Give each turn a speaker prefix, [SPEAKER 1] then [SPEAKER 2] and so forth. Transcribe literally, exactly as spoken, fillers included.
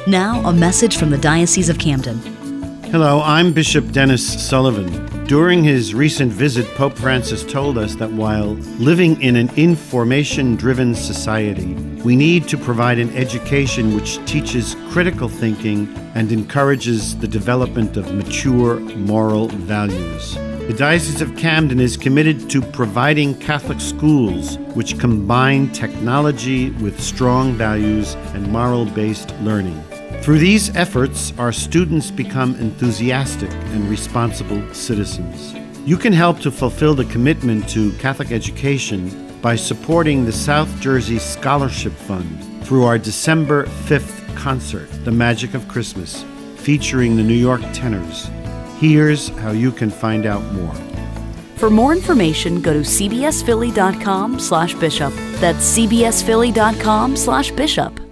[SPEAKER 1] Now, a message from the Diocese of Camden.
[SPEAKER 2] Hello, I'm Bishop Dennis Sullivan. During his recent visit, Pope Francis told us that while living in an information-driven society, we need to provide an education which teaches critical thinking and encourages the development of mature moral values. The Diocese of Camden is committed to providing Catholic schools which combine technology with strong values and moral-based learning. Through these efforts, our students become enthusiastic and responsible citizens. You can help to fulfill the commitment to Catholic education by supporting the South Jersey Scholarship Fund through our December fifth concert, The Magic of Christmas, featuring the New York Tenors. Here's how you can find out more.
[SPEAKER 1] For more information, go to c b s philly dot com slash bishop. That's c b s philly dot com slash bishop.